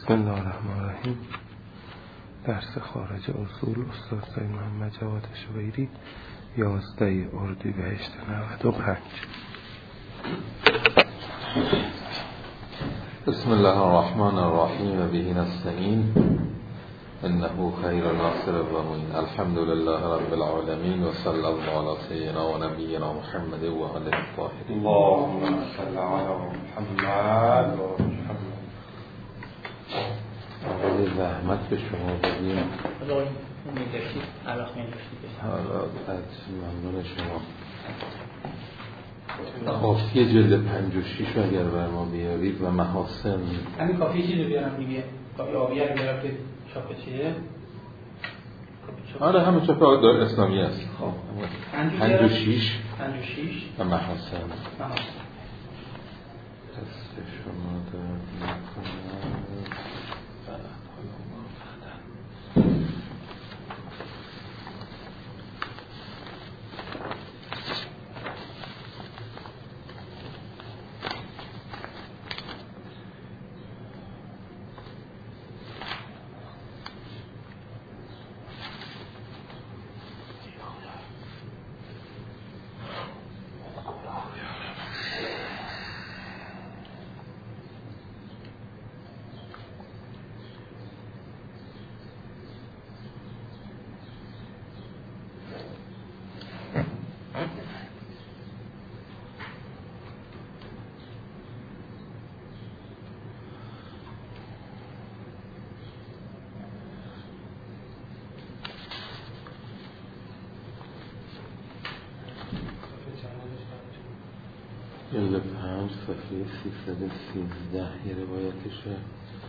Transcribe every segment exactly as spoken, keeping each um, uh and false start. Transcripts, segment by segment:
بسم الله الرحمن الرحیم. درس خارج اصول استاد سید محمد جواد شبیری، یازده اردیبهشت نود و پنج. بسم الله الرحمن الرحیم و به نستعین انه خیر ناصر و معین. الحمد لله رب العالمین و صلی الله علی سیدنا و نبینا محمد و آله الطاهرین. اللهم صل علی محمد و محمد. آقای زحمت به شما بدیم. حالا این میدرشید علاق میدرشید حالا از ممنون شما. کافی جلد پنج و شیش اگر بر ما بیارید و محاسن. همین کافی چیزی بیارم دیگه، کافی آبیه رو بیارم که چاپ چیه. آره همه چاپ دار اسلامی است. خب پنج و شیش پنج و شیش و محاسن. محاسن دست شما در میکنم. جلد پنج صفحه سیصد و سیزده یه روایتشه.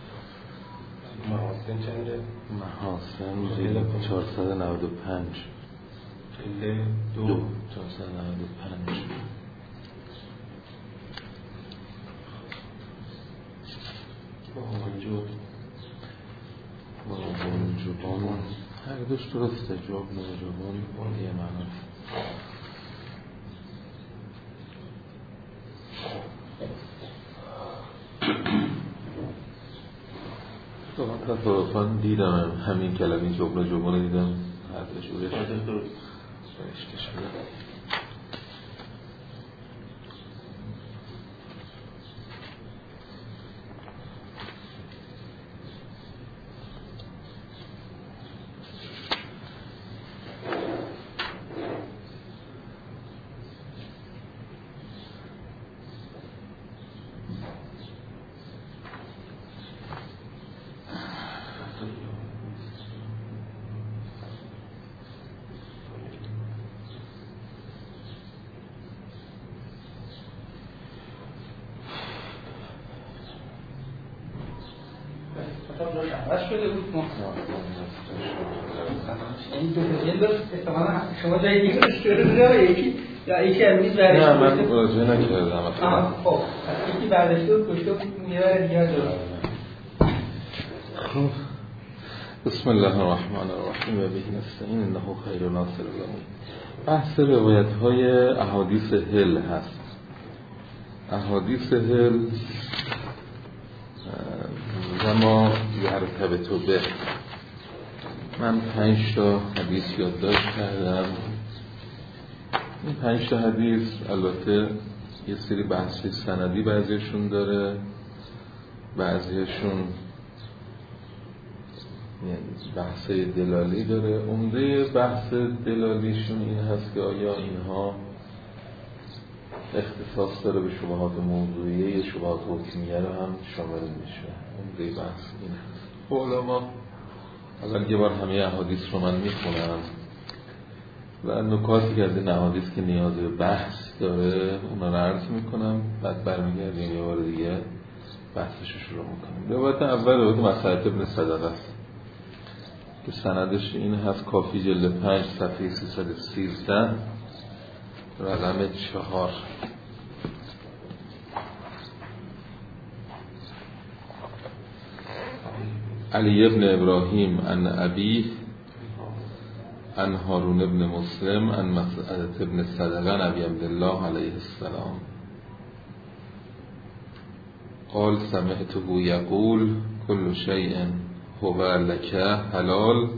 محاسن چنده؟ محاسن جلد چهارصد و نود و پنج جلد دو چهارصد و نود و پنج. موجود موجودان هر دوش درسته. جواب موجودان یه معناست. تصادفاً دیدم همین کلمه جبن و جبن دیدم هر جورش نوشته شده. شده بود ما این دو جلد احتمالا شما جای دیگه اشتراک داره یکی یا یکی از میز برداشته. نه من راجع نکردم آها خب یکی برداشته بود گشته بود میاره دیگه داره. خب بسم الله الرحمن الرحیم و به نستعین انه خیر ناصر و معین. بحث روایت های احادیث هل هست. احادیث هل و ما یرتبط به من پنج تا حدیث یادداشت کردم. این پنج تا حدیث البته یه سری بحث سندی بعضیشون داره، بعضیشون بحث دلالی داره. عمده بحث دلالیشون این هست که آیا اینها اختصاص داره به شبهات موضوعیه یا شبهات حکمیه رو هم شامل میشه. عمده بحث این هست. حالا ما اول یه بار همه احادیث رو من میخونم و نکاتی که از این احادیث که نیاز به بحث داره اونا رو عرض میکنم، بعد برمیگردیم یه بار دیگه بحثش رو شروع میکنیم. روایت اول روایت مسعود ابن صدقه است که سندش این هست. کافی جلد پنج صفحه سیصد و سیزده رقم چهار. علی ابن ابراهیم ان ابی ان هارون ابن مسلم ان مسعود ابن صدقه نبی عبدالله علیه السلام قال سمعته یقول کل شیء هو لک حلال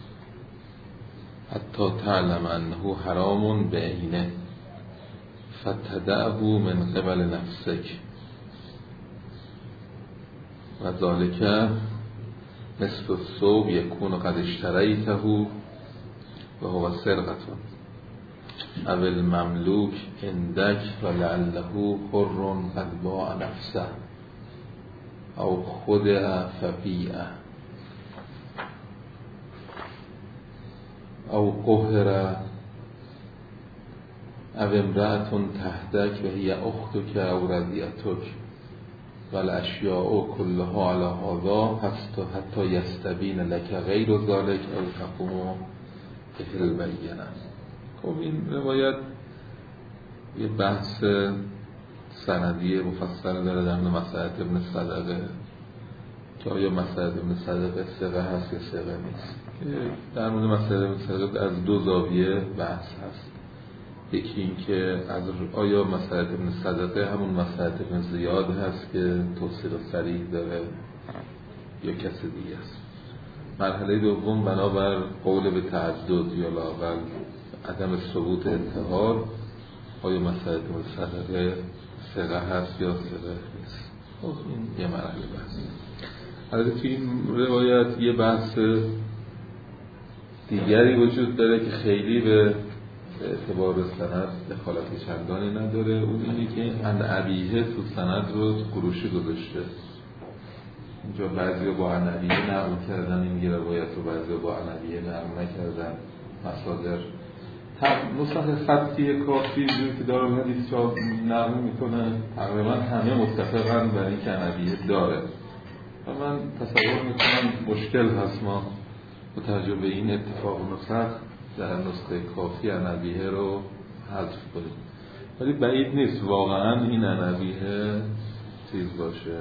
حتی تعلم انه حرام بعینه فتدعه من قبل نفسک و ذالک مثل الثوب یکون قد اشتریته و هو سرقة او المملوک عندک و لعله حر قد باع نفسه او خدع فبیعه او قهر او امرأة تحتک و هی اختک او رضیعتک و الاشیاء کلها علی هذا حتی یستبین لک غیر ذالک او تقوم به البینه. خب این روایت یه بحث سندی مفصل داره در مورد مسأله ابن صدقه که آیا مسأله ابن صدقه ثقه هست یا ثقه نیست. در مورد مسأله ابن صدقه از دو زاویه بحث هست. یکی این که از آیا مسأله ابن صدقه همون مسأله ابن زیاد هست که توصیل صریح داره یا کسی دیگه است. مرحله دوم بنابر قول به تعدد یا لااقل عدم ثبوت انتحار آیا مسأله ابن صدقه ثقه هست یا ثقه نیست. خب این یه مرحله بحث. البته که این روایت یه بحث دیگری وجود داره که خیلی به اعتبار سند دخالت چندانی نداره. اون اینه که عن ابیه تو سند رو قروشی گذاشته. اینجا بعضی با عن ابیه نقل کردن این روایت رو، بعضی با عن ابیه نقل نکردن. مصادر نسخه خطی کافی که دارم حدیث چاپ نقل میکنه تقریبا همه متفقن بر این که عن ابیه داره و من تصور میکنم مشکل هست ما با توجه به این اتفاق نسخ در نسخه کافی عن ابیه رو حذف کنیم. ولی بعید نیست واقعا این عن ابیه چیز باشه،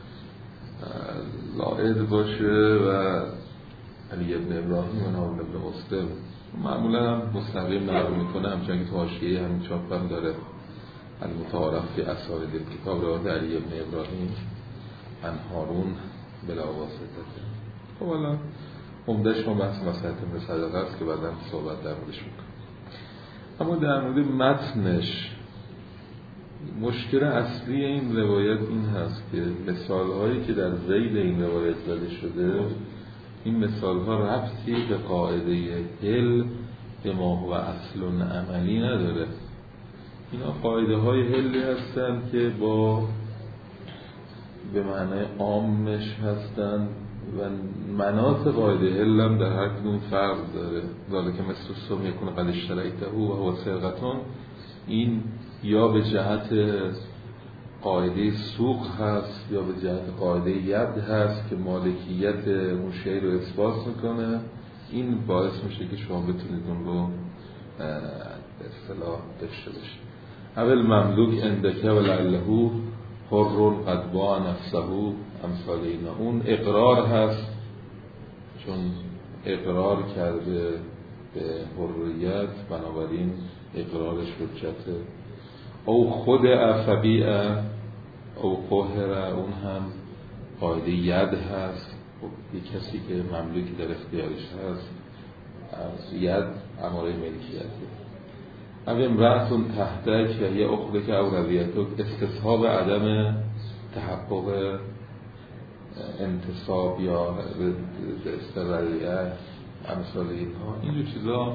لائد باشه و علی ابن ابراهیم و نام ابن مسلم معمولا هم مستقیم نقل میکنه، همچنان که تو حاشیه همین چاپ هم داره المتعارف فی اسانید کتاب روایت علی ابن ابراهیم عن هارون بلا واسطه. خب حالا عمده‌اش ما بحث مسئله ابن صدقه است که بعداً صحبت در موردش میکنم. اما در مورد متنش مشکل اصلی این روایت این هست که مثال‌هایی که در ذیل این روایت زده شده این مثال‌ها ربطی به قاعده حل به ما هو اصل عملی نداره. اینا قاعده‌های حلی هستن که با به معنای عامش هستن و مناط قاعده حل هم در هر کدوم فرق داره. ذالک مثل الثوب یکون قد اشتریته و هو سرقة، این یا به جهت قاعده سوق هست یا به جهت قاعده ید هست که مالکیت اون شی رو اثبات میکنه. این باعث میشه که شما بتونید اون رو به اصطلاح داشته باشید. اول مملوک اندکه و لعله حر قد باع نفسه امثال اینا. اون اقرار هست چون اقرار کرده به حریت، بنابراین اقرارش حجته. او خود فبیعه او قهر، اون هم قاعده ید هست. یک کسی که مملوکی در اختیارش هست از ید اماره ملکیته. او امرأتون تحتک و یه اخوده که او رضیعتک، استصحاب عدم تحقق انتصاب یا استقلالیت امثال اینها. اینجور چیزا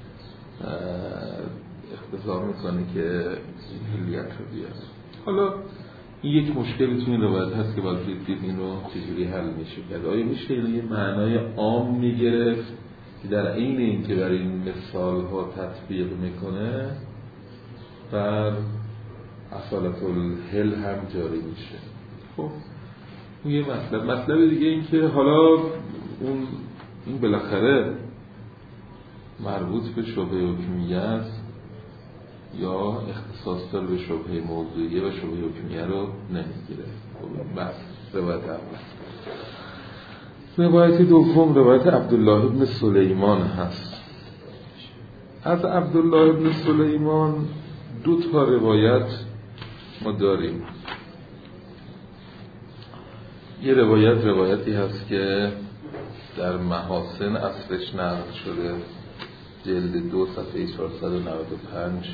اختصار میکنه که حلیت رو بیاد. حالا این یک مشکلی تو این روایت هست که باید دید این رو چجوری حل میشه کرد. آیا میشه یه معنای عام میگرفت که در عین این که برای این مثال ها تطبیق میکنه بر اصالت الحل هم جاری میشه؟ خب اون یه مطلب. مطلب دیگه این که حالا اون این بالاخره مربوط به شبهه حکمیه است یا اختصاص داره به شبهه موضوعیه و شبهه حکمیه رو نمیگیره. خب بس روایت اول. روایت دوم روایت عبدالله ابن سلیمان هست. از عبدالله ابن سلیمان دو تا روایت ما داریم. یه روایت روایتی هست که در محاسن اصلش نقل شده، جلد دو صفحه چهارصد و نود و پنج.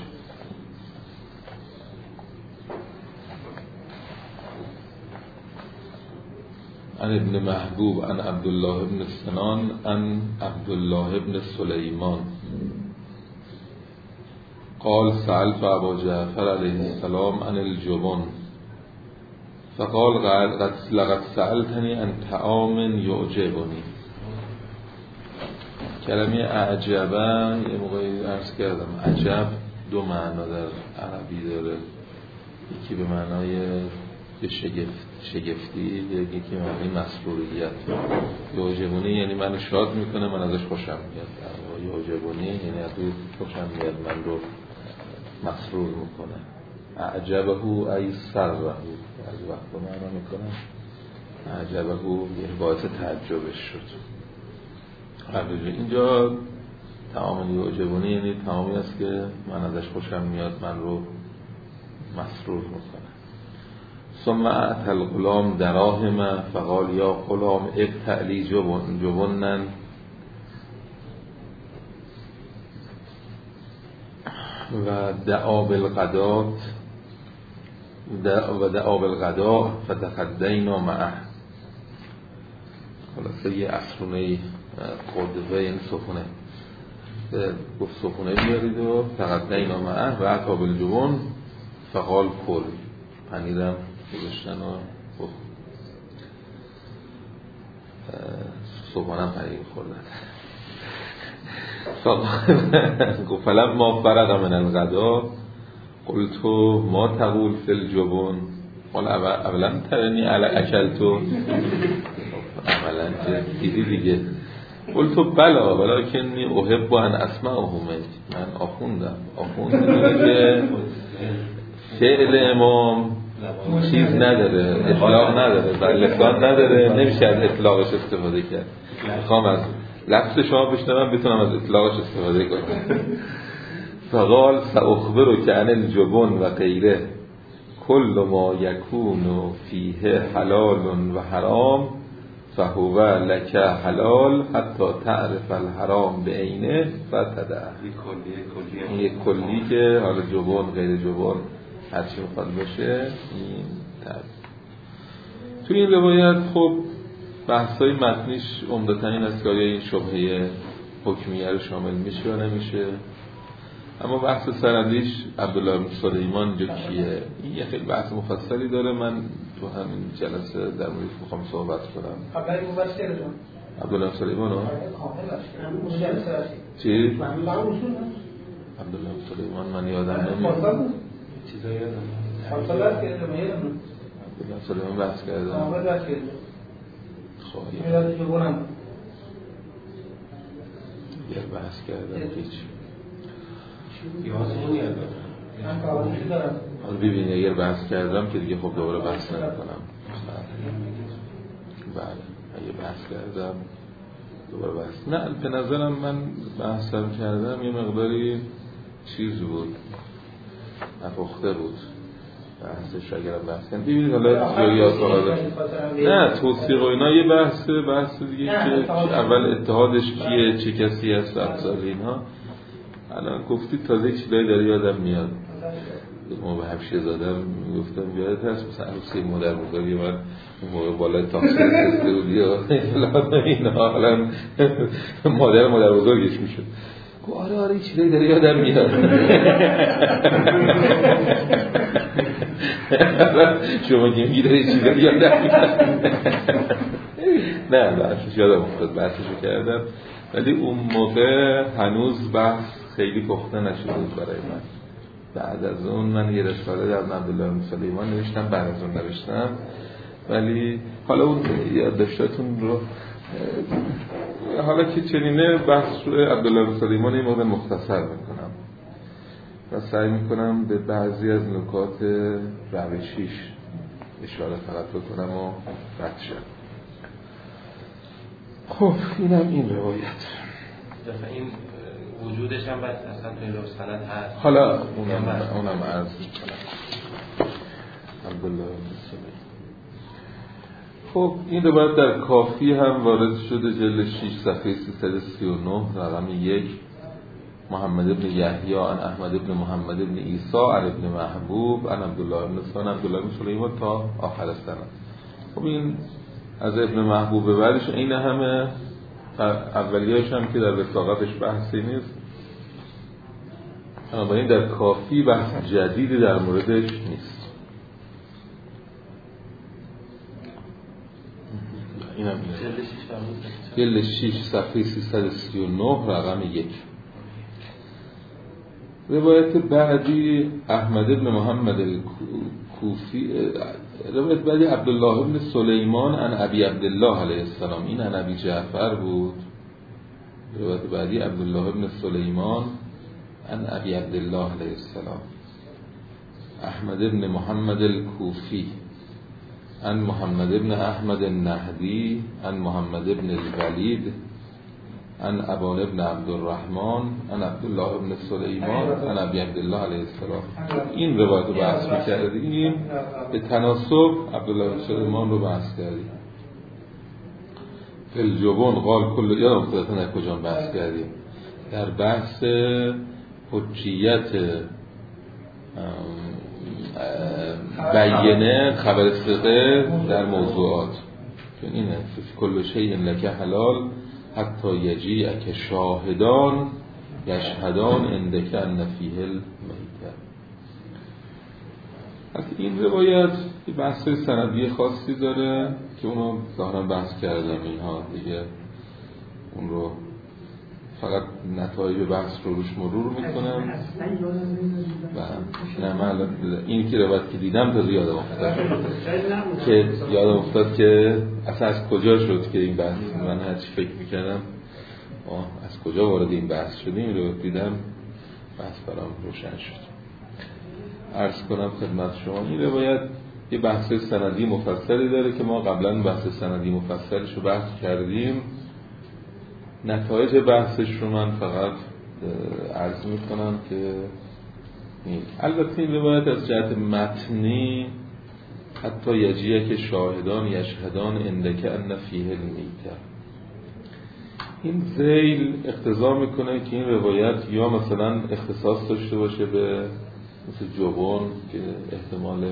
عن ابن محبوب عن عبدالله بن سنان عن عبدالله بن سلیمان قال سألت ابا جعفر علیه السلام عن الجبن فقال لقد سألتني عن طعام يعجبني. کلمه اعجبا یه موقعی عرض کردم عجب دو معنا در عربی داره، یکی به معنای شگفت شگفتی، یکی به معنای مسروریت. یعجبنی یعنی منو شاد میکنه، من ازش خوشم میاد. یعجبنی یعنی از او خوشم میاد، من رو مسرور میکنه. اعجبه ای سره، از وقت معنا میکنم اعجبه یعنی باعث تعجبش شد. اینجا طعام یعجبنی یعنی طعامی است که من ازش خوشم میاد، من رو مسرور میکنه. ثم اعطى الغلام دراهم فقال یا غلام ابتع لی جبنا و دعا بالغداء و دعا بالغداء فتغدینا معه. خلاصه یه عصرونه قدوه این صفونه گفت صفونه بیارید و تغدینا معه و عطا بالجبن فقال کل، پنیرم گذاشتن و صبحانم پنیر خوردن. گفت فلما فرغ من الغدا قلت ما تقول فی الجبن قال اولا ترنی علی اکلتو، اولا دیدی دیگه. قلت بلا ولکنی احب ان اسمعه منک، من آخوندم آخوندم که فعل امام چیز نداره، اطلاق نداره و لسان نداره، نمیشه از اطلاقش استفاده کرد. میخوام از لفظ شما بشنوم بتونم از اطلاقش استفاده کنم. فقال سأخبرك عن الجبن و غیره کل ما یکون فیه حلال و حرام فهو لک حلال حتی تعرف الحرام به عینه فتدع. این یک کلی که حالا جبن غیر جبن هرچی میخواد باشه این تعریف. توی این روایت خب بحثای متنیش عمدتاً این است که آیا این شبهه حکمیه رو شامل میشه یا نمیشه، اما بحث سندیش عبدالله بن سلیمان اینجا کیه، این یه خیلی بحث مفصلی داره. من تو همین جلسه در موردش میخوام صحبت کنم. خبری مباشر جان عبدالله بن سلیمان ها چی؟ عبدالله بن سلیمان من یادم نمیاد چیزایی یادم خالص کردم یادم عبدالله سلیمان بحث کردم آمد بحث کردم خواهی میلاد جبونم یه بحث کردم هیچ یادمون یادم من کارونشی دارم. حالا ببینید اگر بحث کردم که دیگه خب دوباره بحث نمی کنم. بله اگه بحث کردم دوباره بحث نه، به نظرم من بحثم کردم یه مقداری چیز بود، نپخته بود بحثش. اگرم بحث کنم ببینید حالا جایات حالا نه توصیق و اینا یه بحثه، بحث دیگه که اول اتحادش کیه، چه کسی هست، افضال اینها. الان گفتید تازه چیزایی داره یادم میاد. ما به همشیه زادم میگفتم یادت هست مثلا عروسی مادر بزرگی من اون موقع بالای تاکسی رسیده بودی و اینا، حالا مادر مادر بزرگش میشد. گو آره آره چیزایی داره یادم میاد. شما گیمی داره چیزایی یادم میاد. نه بحثش یادم افتاد، بحثشو کردم ولی اون موقع هنوز بحث خیلی پخته نشده بود برای من. بعد از اون من یه رساله در عبدالله بن سلیمان نوشتم، بعد از اون نوشتم، ولی حالا اون یادداشتاتون رو حالا که چنینه بحث رو عبدالله بن سلیمان این موقع مختصر میکنم و سعی میکنم به بعضی از نکات روشیش اشاره فقط بکنم و رد شم. خب اینم این روایت دفعه این وجودش هم باید اصلا توی لفظ سند هست. حالا اونم اونم عرض میکنم. عبدالله بن سلیمان. خب این روایت در کافی هم وارد شده، جلد شش صفحه سیصد و سی و نه رقم یک. محمد ابن یحیی عن احمد ابن محمد ابن عیسی عن ابن محبوب عن عبدالله ابن سلمان عبدالله ابن سلیمان تا آخر سند. خب این از ابن محبوب به بعدش این همه اولیه‌اش هم که در وثاقتش بحثی نیست، بنابراین در کافی بحث جدیدی در موردش نیست. این هم جلد شش صفحه سیصد و سی و نه رقم یک. روایت بعدی احمد ابن محمد الکوفی، روایت بعدی عبدالله ابن سلیمان عن ابی عبدالله علیه السلام، این عن ابی جعفر بود. روایت بعدی عبدالله ابن سلیمان عن ابی عبدالله علیه السلام. احمد ابن محمد الکوفی عن محمد ابن احمد النهدی عن محمد ابن الولید عن ابان ابن عبدالرحمن عن عبدالله ابن سلیمان عن ابی عبدالله علیه السلام. این روایت رو بحث می‌کردیم، به تناسب عبدالله ابن سلیمان رو بحث کردیم. فلجبون قال کل، یادم خودتون در کجا بحث کردیم؟ در بحث حجیت بیانه خبر ثقه در موضوعات، چون اینه کل شیء لک حلال حتی یجیء که شاهدان یشهدان عندک ان فیه المیتة. از این روایت بحث سندی خاصی داره که اونو ظاهرا بحث کردم اینها دیگه، اون رو فقط نتایج بحث رو روش مرور میکنم. و نه من این که روایت که دیدم تا یادم افتاد که یادم افتاد که اصلا از کجا شد که این بحث، من هرچی فکر میکردم آه از کجا وارد این بحث شدیم رو دیدم، بحث برام روشن شد. عرض کنم خدمت شما این روایت یه بحث سندی مفصلی داره که ما قبلا بحث سندی مفصلش رو بحث کردیم. نتایج بحثش رو من فقط عرض میکنم که این. البته این روایت از جهت متنی حتی یجیه که شاهدان یشهدان عندک ان فیه المیتة، این ذیل اقتضا میکنه که این روایت یا مثلا اختصاص داشته باشه به مثل جبن که احتمال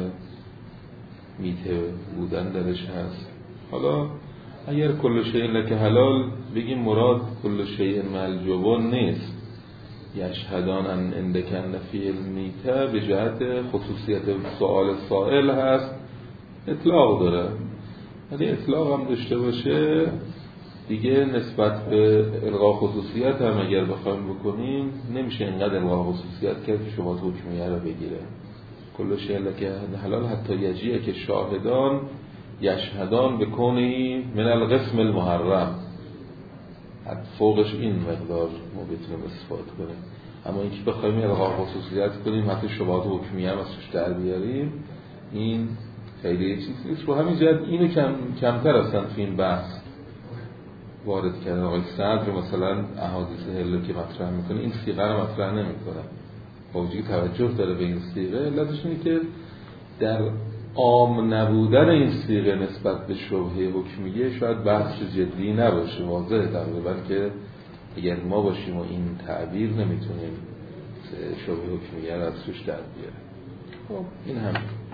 میته بودن درش هست. حالا اگر کل شیء لک حلال بگیم مراد کل شیء مع جبن نیست، یشهدان ان عندک ان فیه المیتة به جهت خصوصیت سؤال سائل هست، اطلاق داره. ولی اطلاق هم داشته باشه دیگه نسبت به الغا خصوصیت هم اگر بخوایم بکنیم نمیشه اینقدر الغا خصوصیت که شما حکمیه رو بگیره. کل شیء لک حلال حتی یجیه که شاهدان یشهدان به کونهی من القسم المحرم، حتی فوقش این مقدار ما بتونیم استفاده کنیم. اما اینکه بخوایم الغا خصوصیت کنیم حتی شبهات حکمیه هم از توش در بیاریم این خیلی چیز نیست. رو همین جهت اینو کم کمتر هستن تو این بحث وارد کردن. آقای صدر مثلا احادیث هلو که مطرح میکنه این صیغه رو مطرح نمیکنه، با وجودی توجه داره به این صیغه. علتش اینه که در عام نبودن این صیغه نسبت به شبهه حکمیه شاید بحث جدی نباشه، واضحه تقریبا که اگر ما باشیم و این تعبیر نمیتونیم شبهه حکمیه رو از توش در بیاریم. خب این هم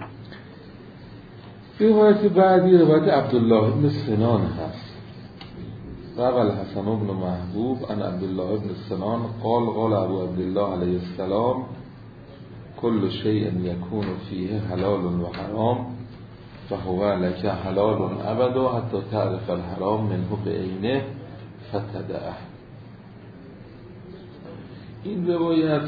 روایت بعدی روایت عبدالله بن سنان هست. روى الحسن بن محبوب عن عبدالله بن سنان قال قال ابو عبدالله علیه السلام كل شيء يكون فيه حلال و حرام فهو لك حلال ابدا حتى تعرف الحرام منه بعینه فتدعه. این روایت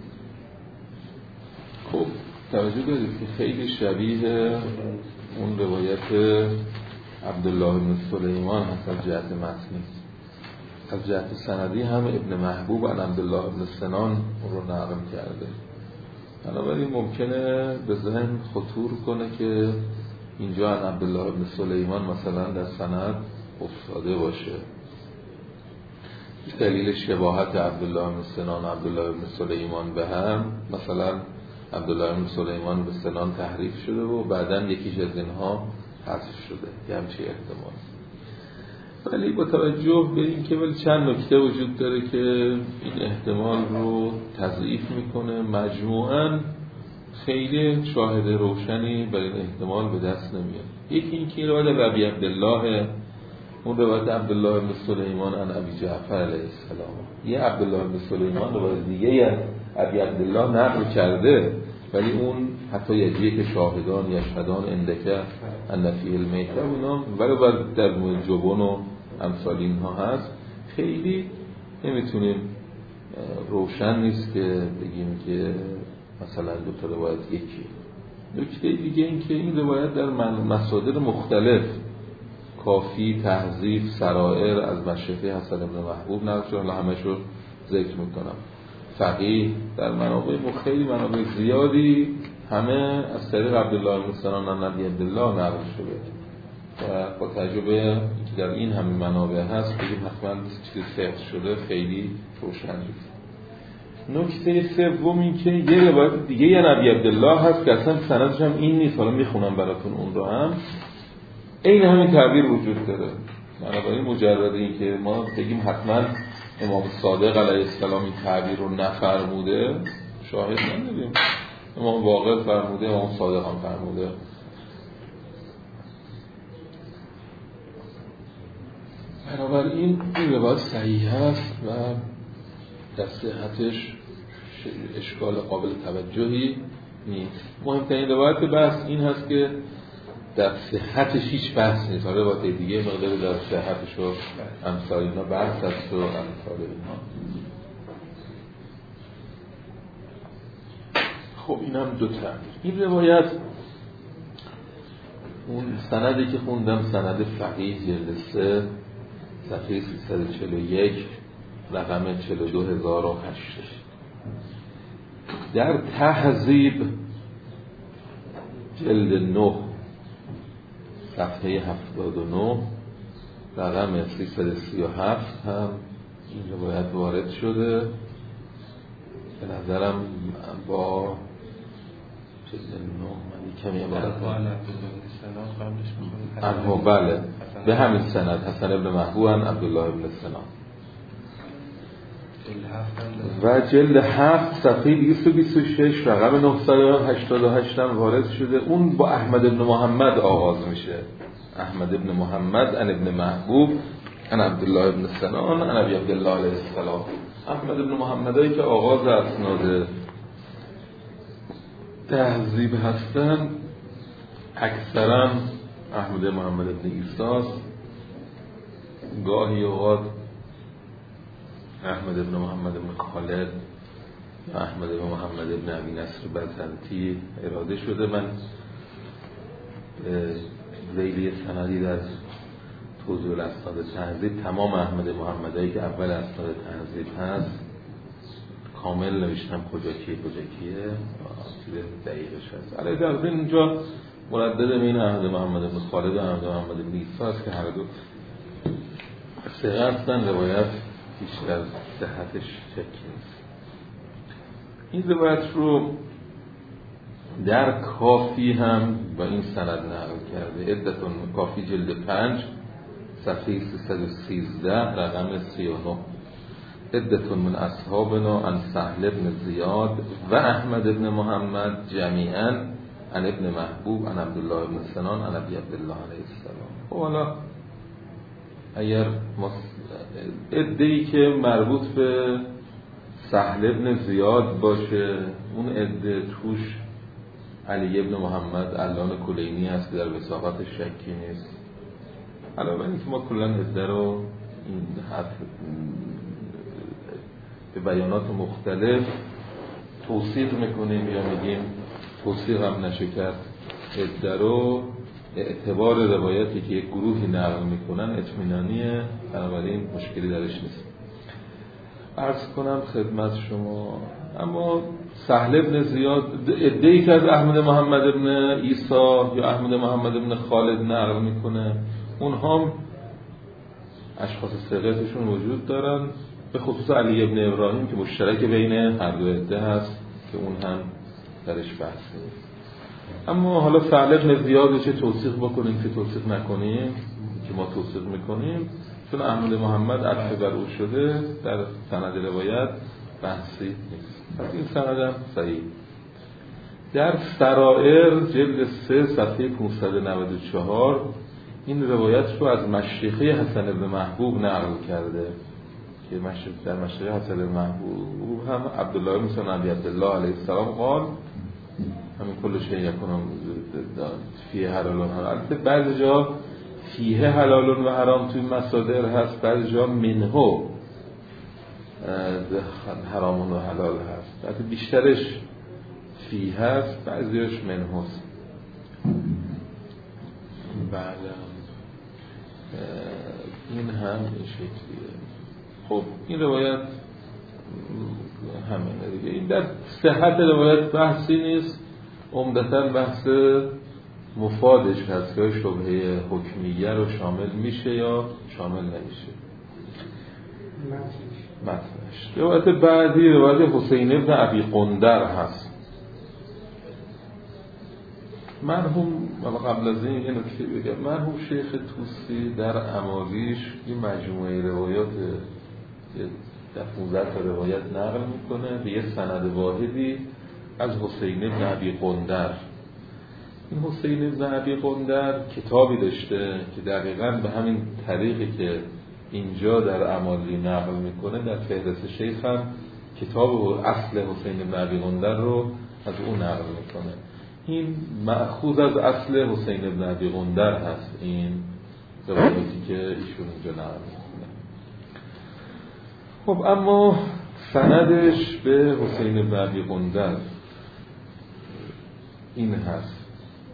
خب توجه دارید که خیلی شبیه اون روایت عبدالله بن سلیمان هست از جهت متنی. از جهت سندی هم ابن محبوب عن عبدالله بن سنان رو نقل کرده. بنابراین ممکنه به ذهن خطور کنه که اینجا عن عبدالله بن سلیمان مثلا در سند افتاده باشه. دلیل شباهت عبدالله بن سنان و عبدالله بن سلیمان به هم، مثلا عبدالله بن سلیمان به سنان تحریف شده و بعدن یکیش از اینها حذف شده یه همچه احتمال. ولی با توجه به این که ولی چند نکته وجود داره که این احتمال رو تضعیف میکنه، مجموعاً خیلی شاهد روشنی برای این احتمال به دست نمیاد. یکی این که این روایت ابی عبدالله، اون روایت عبدالله بن سلیمان عن ابی جعفر علیه السلام، یه عبدالله بن سلیمان روایت دیگه ابی عبدالله نقل کرده، ولی اون حتی یجیه که شاهدان یشهدان اندکه انفی المیته اونا ولی باید در مورد جبن و امثال اینها هست. خیلی نمیتونیم روشن نیست که بگیم که مثلا دو تا روایت یکی. نکته دیگه این که این روایت در مصادر مختلف کافی، تهذیب، سرائر از مشرفه حسن بن محبوب نقل شده، همه شو ذکر میکنم. فقیه در منابع خیلی منابع زیادی همه از طریق عبدالله بن سنان عن ابی عبدالله نقل شده و با تجربه که در این همین منابع هست بگیم حتما چیزی فقه شده خیلی روشن نیست. نکته سوم این که یه روایت دیگه یه ابی عبدالله هست که اصلا سندش هم این نیست، حالا میخونم براتون اون رو هم، این همین تعبیر وجود داره. بنابراین مجرد این که ما بگیم حتما امام صادق علیه السلام این تعبیر رو نفرموده شاهد نداریم. امام واقع فرموده، امام صادق هم فرموده. بنابراین این روایت صحیح هست و در صحتش اشکال قابل توجهی نیست. مهمترین روایت بحث این هست که در صحتش هیچ بحث نیست. حالا روایت دیگه مقدار در صحتش و امثال اینا بحث هست و امثال اینا. خب اینم دو تا. این روایت اون سندی که خوندم سند فقیه جلد سه صفحه سیصد و چهل و یک رقم چهل و دو هزار و هشت. در تهذیب جلد نه صفحه هفتاد و نه رقم سیصد و سی و هفت هم این روایت وارد شده. به نظرم با جلد نه من کمی عبارت انها بله به همین سند حسن ابن محبوب عن عبدالله ابن سنان و جلد هفت صفحه دویست و بیست و شش رقم نهصد و هشتاد و هشت هم وارد شده. اون با احمد ابن محمد آغاز میشه. احمد ابن محمد عن ابن محبوب عن عبدالله ابن سنان عن ابی عبدالله علیه السلام. احمد ابن محمد هایی که آغاز اسناد تهذیب هستن اکثرا احمد محمد ابن عیسی، گاهی اوقات احمد ابن محمد ابن خالد و احمد ابن محمد ابن ابی نصر بزنتی اراده شده. من ذیلی سندی در توضیح الاسناد تهذیب تمام احمد محمد هایی که اول اسناد تهذیب هست کامل نوشتم کجا کیه کجا کیه چیز دقیقش هست. علیه در ضمن اینجا مردد این احمد محمد ابن خالد و احمد محمد ابن عیسی است که هر دو صحیح هستن. روایت هیچ از صحتش شکی نیست. این روایت رو در کافی هم با این سند نقل کرده. عدتون کافی جلد پنج صفحه سیصد و سیزده رقم سی و نه. عدتون من اصحابنا عن سهل بن زیاد و احمد بن محمد جمیعا عن ابن محبوب عن عبدالله ابن سنان عن ابی عبدالله علیه السلام. خب حالا اگر عده‌ای که مربوط به سهل ابن زیاد باشه اون عده توش علی ابن محمد علان کلینی هست که در وثاقت شکی نیست. علاوه بر اینکه ما کلا عده رو این حرف به بیانات مختلف توصیف میکنیم یا میگیم توصیف هم نشه کرد، عده رو اعتبار روایتی که یک گروهی نقل میکنن اطمینانیه، بنابراین مشکلی درش نیست. عرض کنم خدمت شما اما سهل ابن زیاد عده‌ای که از احمد محمد ابن عیسی یا احمد محمد ابن خالد نقل میکنه اونها هم اشخاص ثقاتشون وجود دارن، به خصوص علی ابن ابراهیم که مشترک بین هر دو عده هست که اون هم درش بحث نیست. اما حالا سهل ابن زیاد چه توثیق بکنیم که توثیق نکنیم که ما توثیق میکنیم، چون احمد محمد عطف بر او شده در سند روایت بحثی نیست، پس این سند هم صحیح. در سرائر جلد سه صفحه پانصد و نود و چهار این روایت رو از مشیخه حسن بن محبوب نقل کرده که در مشیخه حسن بن محبوب هم عبدالله بن ابی عبدالله علیه السلام قال همین کل شیء یکون فیه حلال و حرام. البته بعضی جا فیه حلال و حرام توی مصادر هست، بعضی جا منهو حرام و حلال هست، البته بیشترش فیه هست، بعضیش منهوست. بعد این هم این شکلیه. خب این روایت همینه دیگه. این در صحت روایت بحثی نیست، عمدتاً بحث مفادش هست که شبهه حکمیه رو شامل میشه یا شامل نمیشه. متنش روایت بعدی روایت حسین ابن ابی قندر هست. مرحوم قبل از این اینو که بگم، مرحوم شیخ طوسی در اماویش این مجموعه روایات در پانزده تا روایت نقل میکنه به یه سند واحدی از حسین ابن ابی قندر. این حسین ابن ابی قندر کتابی داشته که دقیقاً به همین طریقی که اینجا در امالی نقل میکنه در فهرست شیخ هم کتاب اصل حسین ابن ابی قندر رو از اون نقل میکنه. این مأخوذ از اصل حسین ابن ابی قندر هست این روایتی که ایشون اینجا نقل میکنه. خب اما سندش به حسین ابن ابی قندر این هست: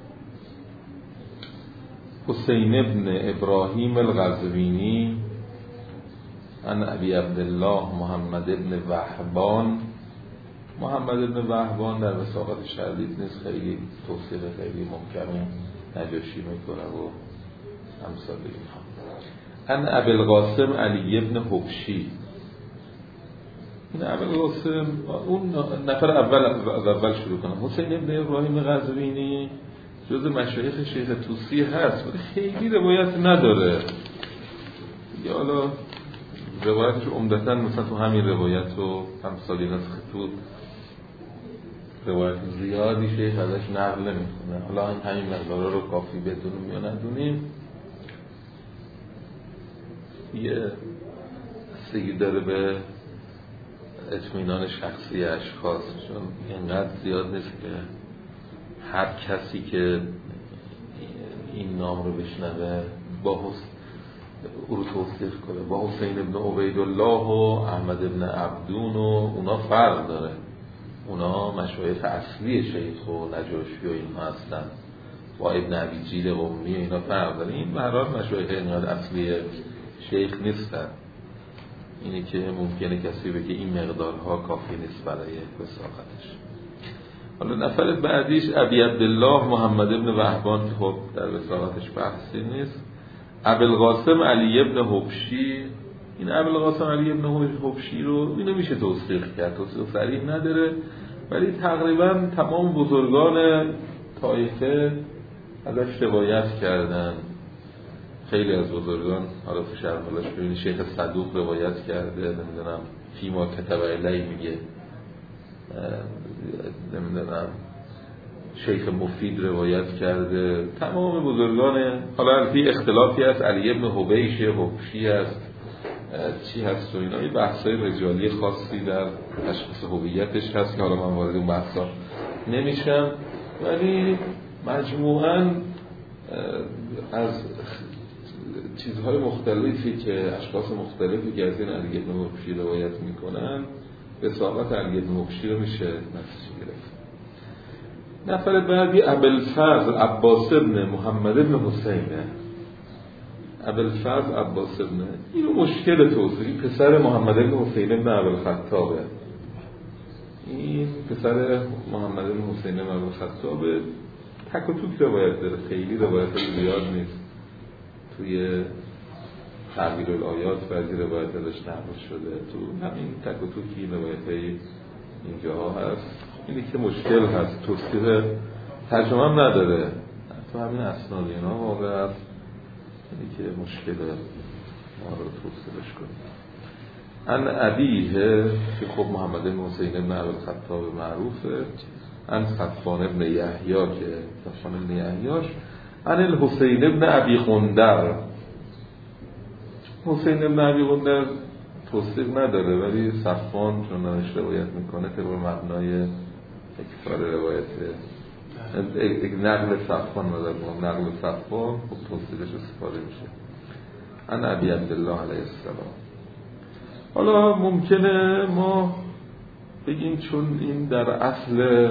حسین ابن ابراهیم القزوینی عن ابی عبدالله محمد ابن وهبان. محمد ابن وهبان در وثاقت شدید نیست، خیلی توصیف خیلی محکم نجاشی میکنه و امثال اینها. عن ابی القاسم علی ابن حبشی. این ابی القاسم اون نفر اول از اول شروع کنم. حسین ابن ابراهیم قزوینی جز مشایخ شیخ طوسی هست ولی خیلی روایت نداره. یا حالا روایتش عمدتاً مثلا تو همین روایت و امثال این از خطوط روایت زیادی شیخ ازش نقل نمیکنه. حالا همین مقدارا رو کافی بدونیم یا ندونیم. یه سگی داره به اطمینان شخصی اشخاص، چون اینقدر زیاد نیست که هر کسی که این نام رو بشنوه با حسین او رو توصیف کنه. با حسین ابن عبیدالله و احمد ابن عبدون و اونا فرق داره. اونا مشایخ اصلی شیخ و نجاشی و اینها هستن. با ابن ابی جیل قمی اینا فرق داره. این به هر حال مشایخ اینقدر اصلی شیخ نیستن. اینه که ممکنه کسی بگه این مقدارها کافی نیست برای وثاقتش. حالا نفر بعدیش ابی عبدالله محمد ابن وهبان که خب در وثاقتش بحثی نیست. ابی القاسم علی ابن حبشی. این ابی القاسم علی ابن حبشی رو اینو میشه توثیق کرد، توثیق صریح نداره ولی تقریبا تمام بزرگان طایفه ازش روایت کردن. خیلی از بزرگان، حالا تو شرح حالش ببینید شیخ صدوق روایت کرده، نمیدونم فیما کتب الی میگه، نمیدونم شیخ مفید روایت کرده، تمام بزرگان. حالا البته اختلافی هست، علی ابن حبیش حبشی هست، چی هست و اینا، یه بحثای رجالی خاصی در تشخیص هویتش هست که حالا من وارد اون بحثا نمیشم. ولی مجموعاً از چیزهای مختلفی که اشخاص مختلفی که از این علی ابن حبشی روایت میکنن وثاقت علی ابن حبشی رو میشه نتیجه گرفت. نفر بعدی ابوالفضل عباس ابن محمد ابن حسینه. ابوالفضل عباس ابن، این مشکل توصیفی، پسر محمد ابن حسین ابن ابوالخطابه. این پسر محمد ابن حسین ابن ابوالخطابه، تک و توک روایت داره، خیلی روایت زیاد نیست. توی تعبیر الآیات بعضی روایت ازش نقل شده، تو همین تک و توکی روایت اینجاها هست. اینی که مشکل هست، توصیف ترجمه هم نداره، تو همین اسناد اینا واقع است اینی که مشکل ما رو توصیلش کنیم. ان ابیه که خب محمد بن حسین بن ابوالخطاب معروفه، ان صفوان بن یحیی که صفوان بن یحییش، ان الحسین بن ابی غندر. حسین بن ابی غندر توصیل نداره ولی صفوان چون ازش روایت میکنه که بر مبنای اکثار روایت نقل صفوان مدد نقل صفوان خب توصیلش استفاده میشه. ان ابی عبدالله علیه السلام. حالا ممکنه ما بگیم چون این در اصل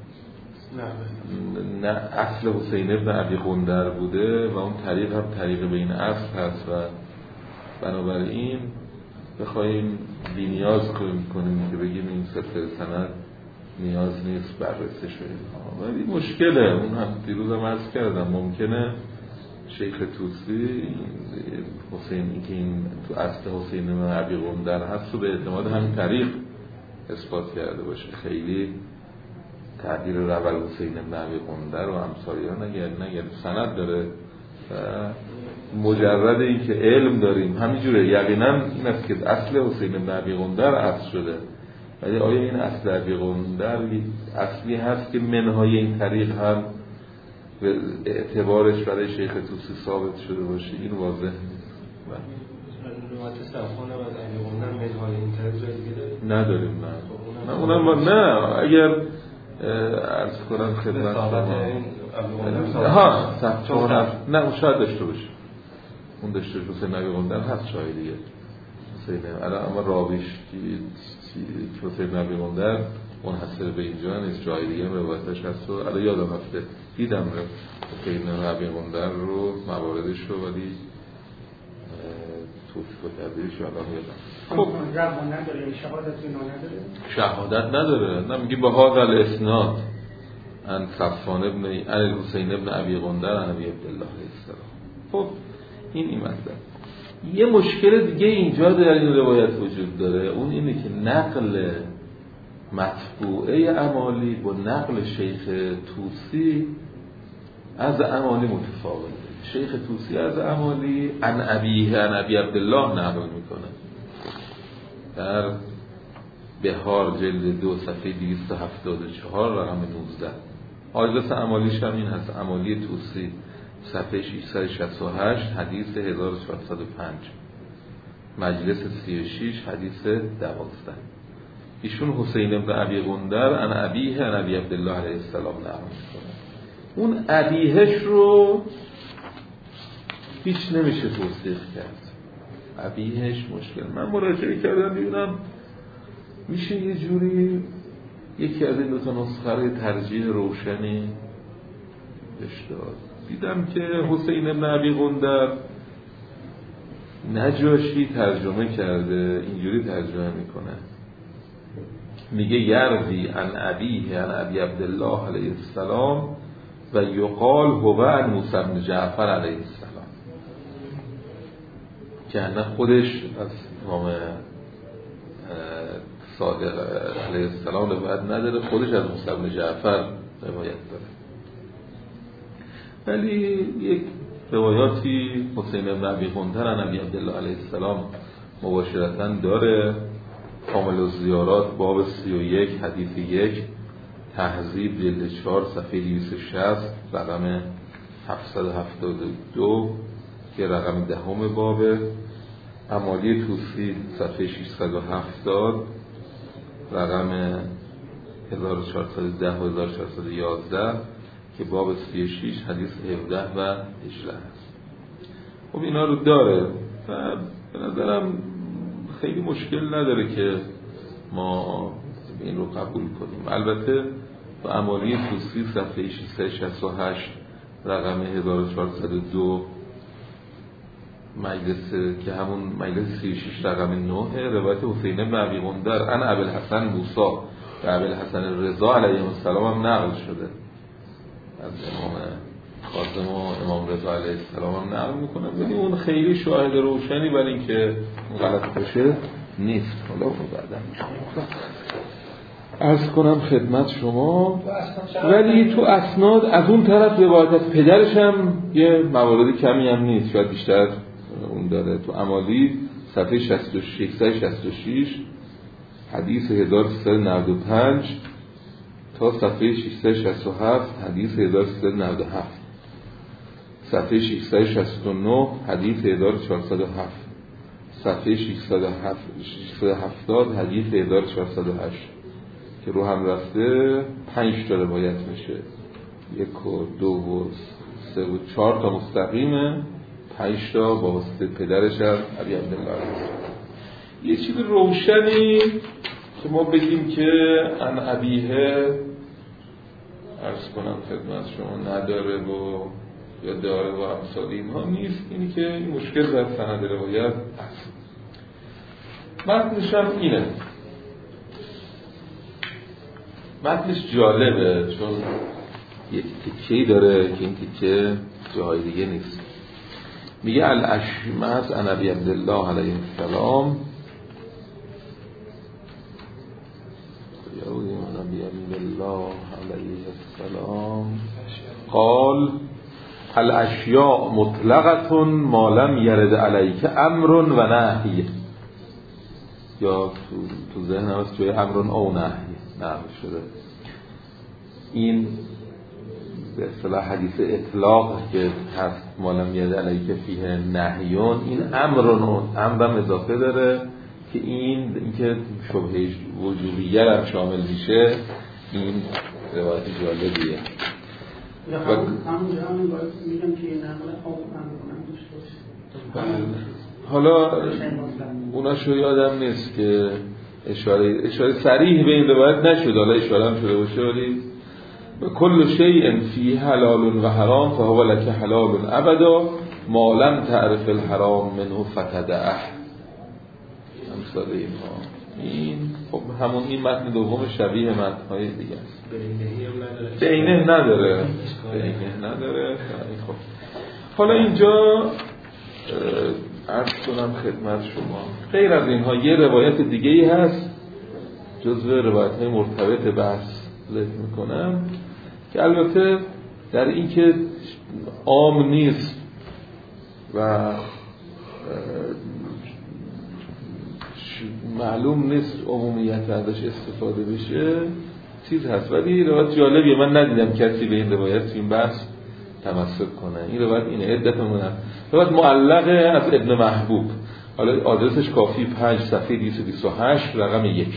نه اصل حسین ابن ابی غندر بوده و اون طریق هم طریق به این اصل هست و بنابراین بخوایم بی نیاز کنیم که بگیم این سلسله سند نیاز نیست بررسی شده. ولی مشکله، اون هم دیروز هم عرض کردم، ممکنه شیخ طوسی حسین که این تو اصل حسین بن ابی غندر هست و به اعتماد همین طریق اثبات کرده باشه. خیلی تعبیر رول حسین بن ابی غندر و امثالی ها نگرد نگرد سند داره و مجرد این که علم داریم همینجوره یقینا این است که اصل حسین بن ابی غندر اصل شده، ولی آیا این اصل ابی غندر اصلی هست که منهای این طریق هم به اعتبارش برای شیخ طوسی ثابت شده باشه؟ این واضح نیست. روایت صفوان و ابی غندر منهای این طریق جای دیگه داره؟ نداریم. نه نه اونم نه اگر عرض کنم خدمت شما ها صفوان نه اون شاید داشته باشه، اون داشته باشه حسین ابی غندر هست شایدیه حسین اما راویش که حسین ابی غندر منحصر به اینجا نیست، جای دیگه روایتش هست و الان یادم رفته دیدم رو حسین ابی غندر رو مواردش رو ولی توصیف و تبدیلش رو الان یادم. خب رب نداره، شهادت اینا نداره، شهادت نداره. نه میگی به هذا الاسناد ان صفوان ابن الحسین ابن ابی غندر ان ابی عبدالله علیه السلام. خب این این مطلب. یه مشکل دیگه اینجا در این روایت وجود داره، اون اینه که نقل مطبوعه امالی با نقل شیخ طوسی از امالی متفاوته. شیخ طوسی از امالی ان ابیه ان ابی عبدالله نقل میکنه در بهار جلد دو صفحه دویست و هفتاد و چهار رقم نوزده. آدرس امالیش هم این هست، امالی طوسی صفحه ششصد و شصت و هشت حدیث هزار و چهارصد و پنج، مجلس سی و شش حدیث دوازده. ایشون حسین بن ابی غندر ان ابیه ان ابی عبدالله علیه السلام نقل میکنه. اون ابیهش رو هیچ نمیشه توصیف کرد، ابیهش مشکل. من مراجعه کردم ببینم میشه یه جوری یکی از این دو تا نسخه رو ترجیح روشنی بهش داد. دیدم که حسین بن ابی غندر نجاشی ترجمه کرده، اینجوری ترجمه میکنه، میگه یروی عن ابیه عن ابی عبدالله علیه السلام و یقال هو عن موسی بن جعفر علیه السلام، که نه خودش از امام صادق علیه السلام روایت نداره، خودش از موسی بن جعفر روایت داره. ولی یک روایاتی حسین بن ابی غندر عن ابی عبدالله علیه السلام مباشرتاً داره. کامل الزیارات باب سی و یک حدیث یک، تهذیب جلد چهار صفحه دویست و شصت رقم هفتصد و هفتاد و دو که رقم دهم بابه. امالی طوسی صفحه ششصد و هفتاد رقم هزار و چهارصد و ده و هزار و چهارصد و یازده که باب سی و شش حدیث هفده و هجده هست. خب اینا رو داره و به نظرم خیلی مشکل نداره که ما این رو قبول کنیم. البته تو امالی طوسی صفحه ششصد و شصت و هشت رقم هزار و چهارصد و دو مجلس که همون مجلس سی و شش رقم نه روایت حسین بن ابی غندر ان ابوالحسن موسی و ابوالحسن رضا علیهم السلام هم نقل شده از امام کاظم و امام رضا علیه السلام هم نقل میکنه، ولی اون خیلی شاهد روشنی برای این که غلط باشه نیست. حالا اون بعدا عرض کنم خدمت شما. ولی تو اسناد از اون طرف روایت از پدرش هم یه مواردی کمی هم نیست، شاید بیشتر اون داره. تو امالی صفحه شصت و شش حدیث هزار و سیصد و نود و پنج تا صفحه ششصد و شصت و هفت حدیث هزار و سیصد و نود و هفت، صفحه ششصد و شصت و نه حدیث هزار و چهارصد و هفت، صفحه ششصد و هفتاد حدیث هزار و چهارصد و هشت که رو هم رفته پنج تا روایت میشه، یک و دو و سه و چهار تا مستقیمه، پنج تا با واسطه پدرش هم ابی عبدالله. یه چیز روشنی که ما بگیم که ان ابیه عرض کنم خدمت شما نداره و یا داره و امثال اینها نیست، اینی که این مشکل در سند روایت هست. متنش هم اینه، متنش جالبه چون یک تیکه‌ای داره که این تیکه جای دیگه نیست. میگه الاشمس عن ابی عبدالله علیه السلام ابی عبدالله علیه السلام قال الاشیاء مطلقه ما لم یرد علیک امر و نهی، یا تو, تو ذهن هست توی امر او نهی نهی شده. این به اصطلاح حدیث اطلاق که هست ما لم یرد علیک فیه نهیون، این امرون امرم اضافه داره که این اینکه شبهه وجوبیه هم شامل میشه. این روایت جالبیه. یا همون همون باید میگم که این نقل آب هم باشه. حالا اوناشو یادم نیست که اشاره اشاره صریح به این روایت نشد، حالا اشاره هم شده باشه، ولی کل شیء فی حلال و حرام فهو لک حلال ابدا ما لم تعرف الحرام منه فتدعه. امثال اینها. این خب همون این متن دوم شبیه متن‌های دیگه است. به اینه نداره به اینه نداره. خب حالا اینجا عرض کنم خدمت شما غیر از اینها یه روایت دیگه ای هست جزو روایت‌های مرتبط بحث ذکر میکنم که البته در این که عام نیست و معلوم نیست عمومیت ازش استفاده بشه چیز هست، ولی روایت جالبیه. من ندیدم کسی به این روایت این بحث تمسک کنه. این روایت اینه عدتمون هست. روایت معلقه از ابن محبوب، حالا آدرسش کافی پنج صفحه دویست و بیست و هشت رقم یک،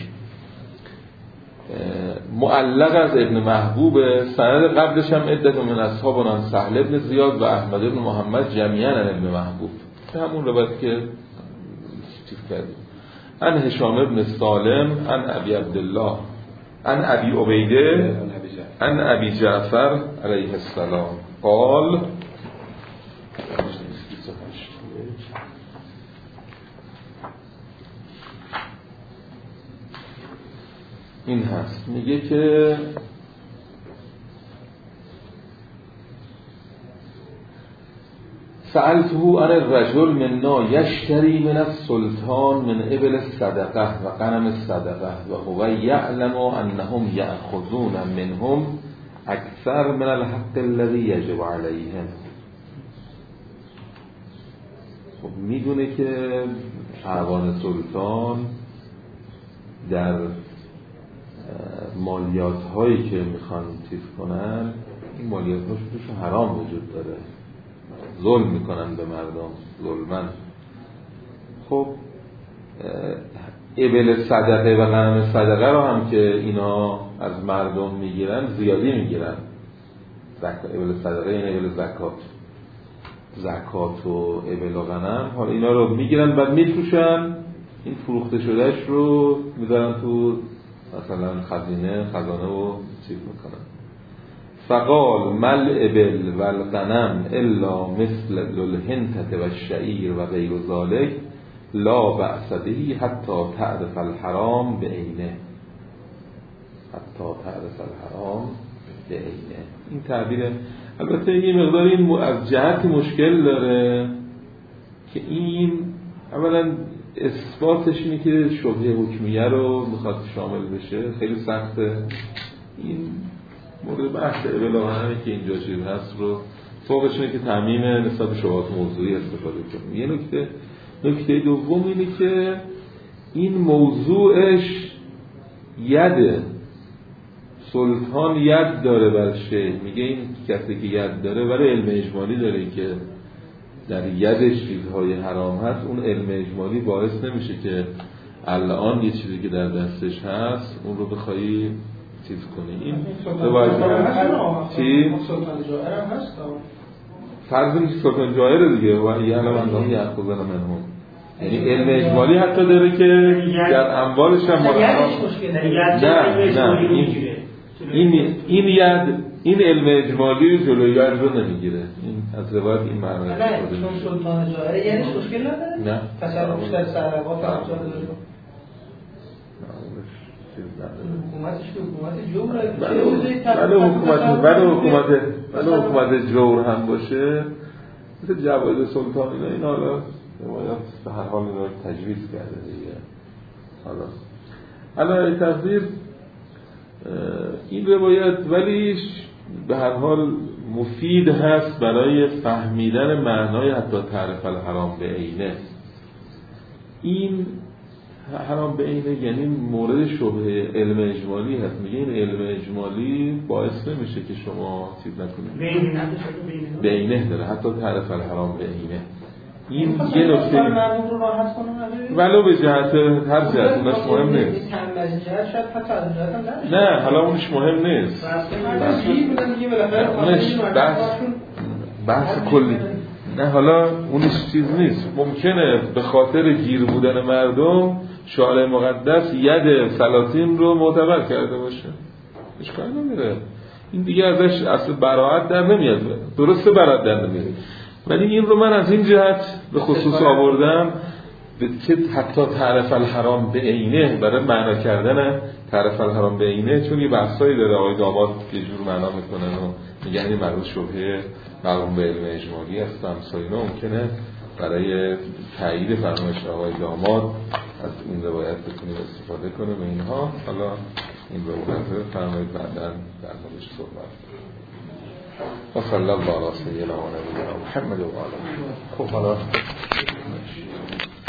معلق از ابن محبوب. سند قبلش هم عدتمون اصحابنا سهل ابن زیاد و احمد ابن محمد جمیعا عن ابن محبوب، همون روایت که چیز کردیم. عن هشام ابن سالم عن ابی عبدالله عن ابی عبیده عن ابی جعفر علیه السلام قال این هست، میگه که سألته عن الرجل منا یشتری من السلطان من ابل الصدقه و غنم الصدقه و هو یعلم انهم یأخذون منهم اکثر من الحق الذي یجب علیهم. خب میدونه که اعوان سلطان در مالیات هایی که میخوان چیز کنن این مالیات هاش توش حرام وجود داره، ظلم میکنن به مردم ظلمن. خب ابل صدقه و غنم صدقه رو هم که اینا از مردم میگیرن زیادی میگیرن. زکات ابل صدقه یعنی ابل زکات، زکات و ابل و غنم، حالا اینا رو میگیرن بعد میفروشن، این فروخته شدهش رو میذارن تو مثلا خزینه خزانه و چیز میکنن. فقال مل ابل و الغنم الا مثل الهنتة و الشعیر و غیر ذلك لا بأس به حتی تعرف الحرام بعینه، حتی تعرف الحرام بعینه. این تعبیر البته یه مقدار این از جهت مشکل داره که این اولا اثباتش اینه که شبهه حکمیه رو میخواد شامل بشه، خیلی سخته. این مورد بحث ابلاغ همه که اینجا چیز هست رو فوقش اینه که تعمیم نسبت به شبهات موضوعی استفاده کنیم. یه نکته نکته دوم اینه که این موضوعش یده، سلطان ید داره بر شیء. میگه این کسی که ید داره برای علم اجمالی داره که در یدش چیزهای حرام هست، اون علم اجمالی باعث نمیشه که الان یه چیزی که در دستش هست اون رو بخوایی چیز کنی. این باید چی؟ سلطان جائر هم هست فرض میشه سلطان جائر دیگه و یه علم اندام یه اخوزن منهم، یعنی علم اجمالی حتی داره که در اموالش هم نه نه این این این ید این علم اجمالی جلوی ید رو نمیگیره. این از روایت این معنی نه چون سلطان جائر یعنی مشکل نداره؟ نه تصرفش در سرقات فرجا داره. حکومتش که حکومت جوره. بله حکومت بله حکومت بله حکومت جور هم باشه مثل جواید سلطان اینا، این حالا روایت به هر حال اینا رو تجویز کرده دیگه. حالا علاوه تقدیر این روایت ولیش به هر حال مفید هست برای فهمیدن معنای حتی تعریف الحرام به عینه. این حرام به عینه یعنی مورد شبهه علم اجمالی هست. میگه این علم اجمالی باعث نمیشه که شما چیز نکنید، به عینه داره حتی تعریف الحرام به عینه. این یه نکته ولو به جهت هر جهت اونش مهم نیست. نه حالا اونش مهم نیست، اونش بحث بحث کلی نه، حالا اونش چیز نیست. ممکنه به خاطر گیر بودن مردم شارع مقدس ید سلاطین رو معتبر کرده باشه، اشکالی نمیره. این دیگه ازش اصل براءت در نمیاد، درسته براءت در نمیاد، ولی این رو من از این جهت به خصوص آوردم که حتی تعریف الحرام به عینه برای معنا کردن تعریف الحرام به عینه، چون یه بحثایی داره آقای داماد یه جور معنا میکنن و میگن این مربوط شبهه معلوم به علم اجمالی است و امثال اینا. ممکنه برای تایید فرمایش آقای داماد از این روایت بتونیم استفاده کنیم و اینها. حالا این روایت رو فرمایید بعداً در موردش صحبت و صلی الله علی سیدنا محمد و آله. خب حالا